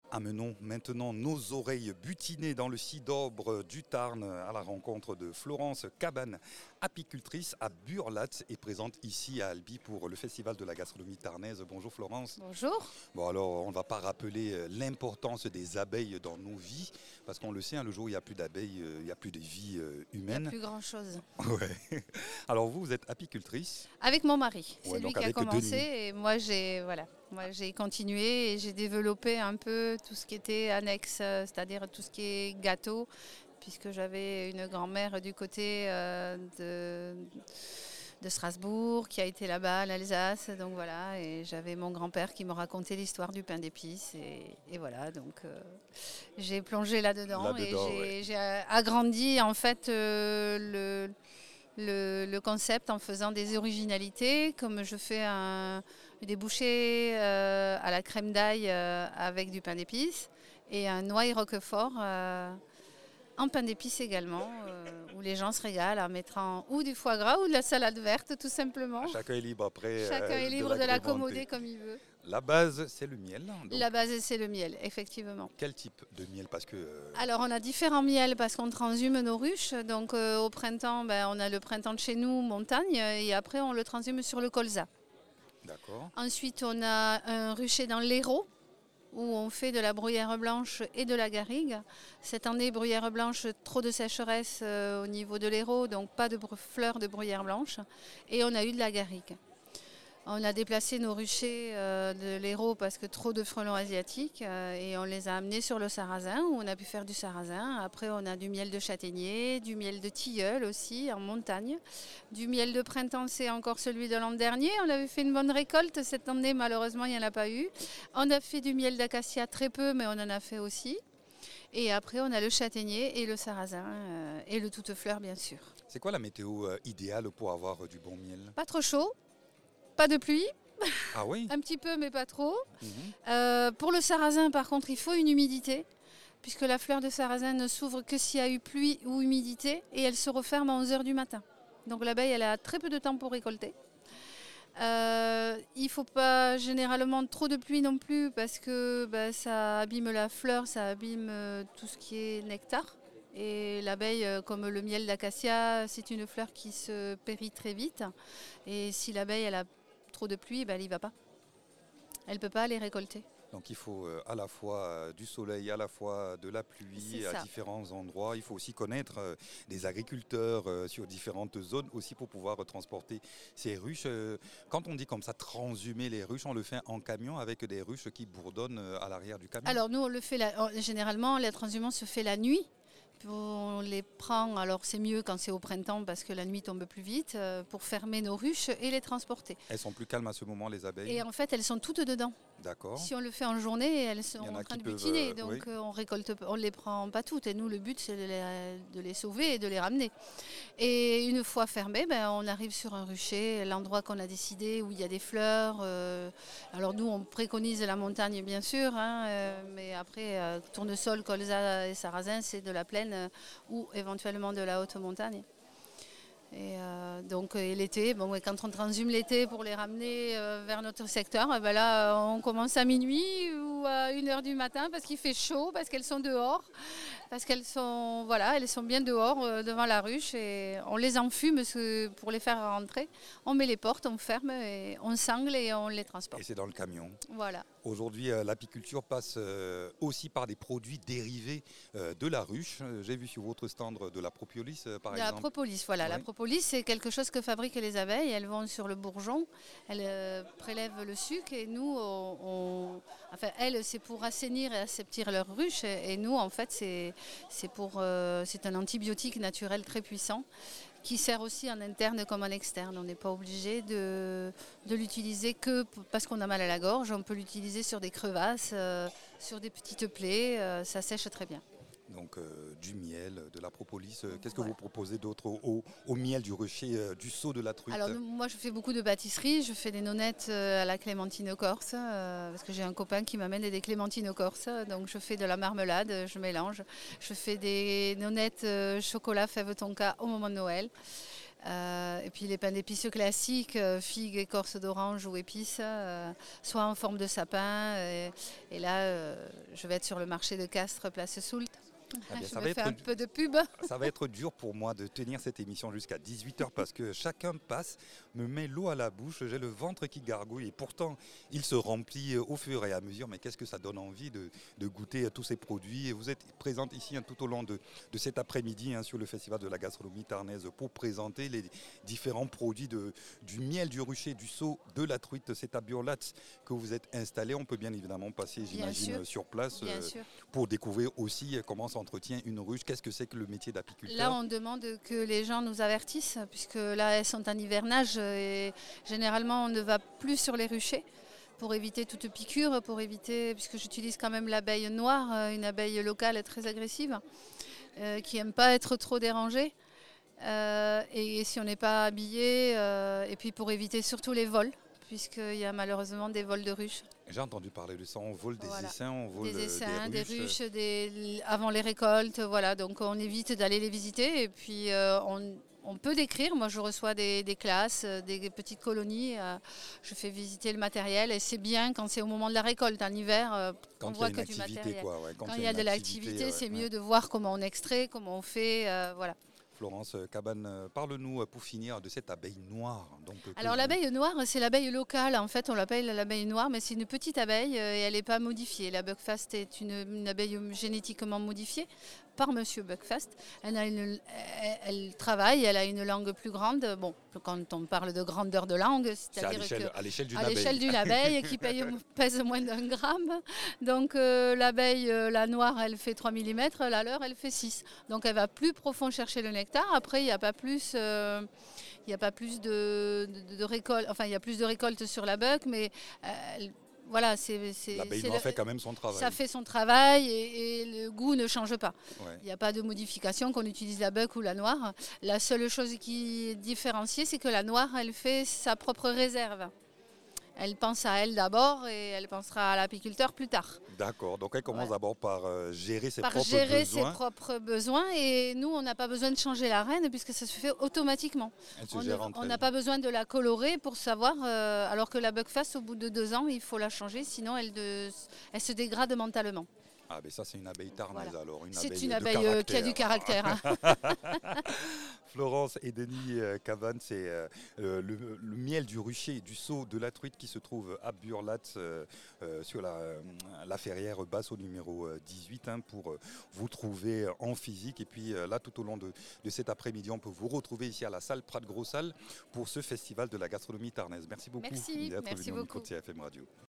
Amenons maintenant nos oreilles butinées dans le Cidobre du Tarn à la rencontre de Florence Cabane, apicultrice à Burlatz et présente ici à Albi pour le Festival de la gastronomie tarnaise. Bonjour Florence. Bonjour. Bon alors on ne va pas rappeler l'importance des abeilles dans nos vies parce qu'on le sait, le jour où il n'y a plus d'abeilles, il n'y a plus de vie humaine. Il n'y a plus grand chose. Ouais. Alors vous êtes apicultrice. Avec mon mari, c'est Ouais, lui donc qui a avec commencé Denis. et moi j'ai continué et j'ai développé un peu tout ce qui était annexe, c'est-à-dire tout ce qui est gâteau, puisque j'avais une grand-mère du côté de Strasbourg qui a été là-bas, l'Alsace, donc voilà, et j'avais mon grand-père qui me racontait l'histoire du pain d'épices et voilà, donc j'ai plongé là-dedans et j'ai agrandi en fait le concept en faisant des originalités, comme je fais des bouchées à la crème d'ail avec du pain d'épices et un noix roquefort en pain d'épices également, où les gens se régalent en mettant ou du foie gras ou de la salade verte tout simplement. Chacun est libre après. Chacun est libre de l'accommoder comme il veut. La base, c'est le miel. Donc, la base, c'est le miel, effectivement. quel type de miel? Parce que Alors, on a différents miels parce qu'on transhume nos ruches. Donc, au printemps, on a le printemps de chez nous, montagne, et après, on le transhume sur le colza. D'accord. Ensuite, on a un rucher dans l'Hérault où on fait de la bruyère blanche et de la garrigue. Cette année, bruyère blanche, trop de sécheresse au niveau de l'Hérault, donc pas de fleurs de bruyère blanche. Et on a eu de la garrigue. On a déplacé nos ruchers de l'Hérault parce que trop de frelons asiatiques et on les a amenés sur le sarrasin où on a pu faire du sarrasin. Après, on a du miel de châtaignier, du miel de tilleul aussi en montagne. Du miel de printemps, c'est encore celui de l'an dernier. On avait fait une bonne récolte. Cette année, malheureusement, il n'y en a pas eu. On a fait du miel d'acacia très peu, mais on en a fait aussi. Et après, on a le châtaignier et le sarrasin et le toute-fleur, bien sûr. C'est quoi la météo idéale pour avoir du bon miel? Pas trop chaud. Pas de pluie, Ah oui. un petit peu mais pas trop. Mhm. Pour le sarrasin par contre il faut une humidité puisque la fleur de sarrasin ne s'ouvre que s'il y a eu pluie ou humidité et elle se referme à 11 h du matin. Donc l'abeille elle a très peu de temps pour récolter. Il ne faut pas généralement trop de pluie non plus parce que ça abîme la fleur, ça abîme tout ce qui est nectar. Et l'abeille, comme le miel d'acacia, c'est une fleur qui se périt très vite. Et si l'abeille elle a trop de pluie, elle n'y va pas. Elle ne peut pas les récolter. Donc il faut à la fois du soleil, à la fois de la pluie à différents endroits. Il faut aussi connaître des agriculteurs sur différentes zones aussi pour pouvoir transporter ces ruches. Quand on dit comme ça transhumer les ruches, on le fait en camion avec des ruches qui bourdonnent à l'arrière du camion. Alors nous on le fait généralement la transhumance se fait la nuit. On les prend, alors c'est mieux quand c'est au printemps parce que la nuit tombe plus vite, pour fermer nos ruches et les transporter. Elles sont plus calmes à ce moment, les abeilles? Et en fait, elles sont toutes dedans. D'accord. Si on le fait en journée, elles sont en train de butiner, donc oui. on ne les prend pas toutes. Et nous, le but, c'est de les sauver et de les ramener. Et une fois fermées, on arrive sur un rucher, l'endroit qu'on a décidé, où il y a des fleurs. Alors nous, on préconise la montagne, bien sûr, mais après, tournesol, colza et sarrasin, c'est de la plaine ou éventuellement de la haute montagne. Et donc l'été, quand on transhume l'été pour les ramener vers notre secteur, là on commence à minuit ou à 1 h du matin parce qu'il fait chaud, parce qu'elles sont dehors, parce qu'elles sont, elles sont bien dehors devant la ruche et on les enfume pour les faire rentrer. On met les portes, on ferme, et on sangle et on les transporte. Et c'est dans le camion. Voilà. Aujourd'hui, l'apiculture passe aussi par des produits dérivés de la ruche. J'ai vu sur votre stand de la propolis, par exemple. La propolis, voilà. Ouais. La propolis, c'est quelque chose que fabriquent les abeilles. Elles vont sur le bourgeon, elles prélèvent le sucre et nous, elles, c'est pour assainir et aseptir leur ruche. Et nous, en fait, c'est un antibiotique naturel très puissant qui sert aussi en interne comme en externe. On n'est pas obligé de l'utiliser que parce qu'on a mal à la gorge. On peut l'utiliser sur des crevasses, sur des petites plaies. Ça sèche très bien. Donc du miel, de la propolis. Qu'est-ce que vous proposez d'autre au miel du rucher, du seau de la truite? Alors moi je fais beaucoup de pâtisserie, je fais des nonettes à la clémentine corse, parce que j'ai un copain qui m'amène des clémentines corse, donc je fais de la marmelade, je mélange. Je fais des nonettes chocolat fève tonka au moment de Noël. Et puis les pains d'épices classiques, figues, écorce d'orange ou épices, soit en forme de sapin. Et là, je vais être sur le marché de Castres, place Soult. Eh bien, Je me fais un peu de pub. Ça va être dur pour moi de tenir cette émission jusqu'à 18h parce que chacun passe, me met l'eau à la bouche, j'ai le ventre qui gargouille et pourtant il se remplit au fur et à mesure. Mais qu'est-ce que ça donne envie de goûter tous ces produits. Et vous êtes présente ici tout au long de cet après-midi sur le Festival de la gastronomie tarnaise pour présenter les différents produits du miel du rucher, du seau, de la truite. C'est à Burlat que vous êtes installé. On peut bien évidemment passer, j'imagine, sur place pour découvrir aussi comment s'entretient une ruche. Qu'est-ce que c'est que le métier d'apiculteur? Là, on demande que les gens nous avertissent, puisque là, elles sont en hivernage et généralement, on ne va plus sur les ruchers pour éviter toute piqûre, puisque j'utilise quand même l'abeille noire, une abeille locale très agressive, qui n'aime pas être trop dérangée. Et si on n'est pas habillé, et puis pour éviter surtout les vols, puisqu'il y a malheureusement des vols de ruches. J'ai entendu parler de ça, on vole des essaims, on vole des essaims, des ruches. Des ruches avant les récoltes, voilà, donc on évite d'aller les visiter et puis on peut décrire, moi je reçois des classes, des petites colonies, je fais visiter le matériel et c'est bien quand c'est au moment de la récolte, en hiver, on voit que du matériel. Quand il y a de l'activité, c'est mieux de voir comment on extrait, comment on fait, voilà. Florence Cabane, parle-nous pour finir de cette abeille noire. Alors l'abeille noire, c'est l'abeille locale. En fait, on l'appelle l'abeille noire, mais c'est une petite abeille et elle n'est pas modifiée. La Buckfast est une abeille génétiquement modifiée par Monsieur Buckfast. Elle travaille, elle a une langue plus grande. Bon, quand on parle de grandeur de langue, c'est-à-dire à l'échelle d'une abeille qui pèse moins d'1 gramme. Donc l'abeille, la noire, elle fait 3 mm, la leur, elle fait 6. Donc elle va plus profond chercher le nectar. Après, il n'y a pas plus... il n'y a pas plus de récolte, enfin il y a plus de récolte sur la buck, mais voilà, l'abeille noire fait quand même son travail. Ça fait son travail et le goût ne change pas. Ouais. Il n'y a pas de modification qu'on utilise la buck ou la noire. La seule chose qui est différenciée, c'est que la noire, elle fait sa propre réserve. Elle pense à elle d'abord et elle pensera à l'apiculteur plus tard. D'accord, donc elle commence d'abord par gérer ses propres besoins. Et nous, on n'a pas besoin de changer la reine puisque ça se fait automatiquement. On n'a pas besoin de la colorer pour savoir, alors que la Buckfast, au bout de 2 ans, il faut la changer, sinon elle se dégrade mentalement. Ah, mais ça, c'est une abeille tarnaise alors. C'est une abeille qui a du caractère. Hein. Florence et Denis Cabane, c'est le miel du rucher, du seau, de la truite qui se trouve à Burlat, sur la ferrière basse au numéro 18, pour vous trouver en physique. Et puis là, tout au long de cet après-midi, on peut vous retrouver ici à la salle Prat Gros Salle pour ce festival de la gastronomie tarnaise. Merci beaucoup d'être venu au micro de CFM Radio.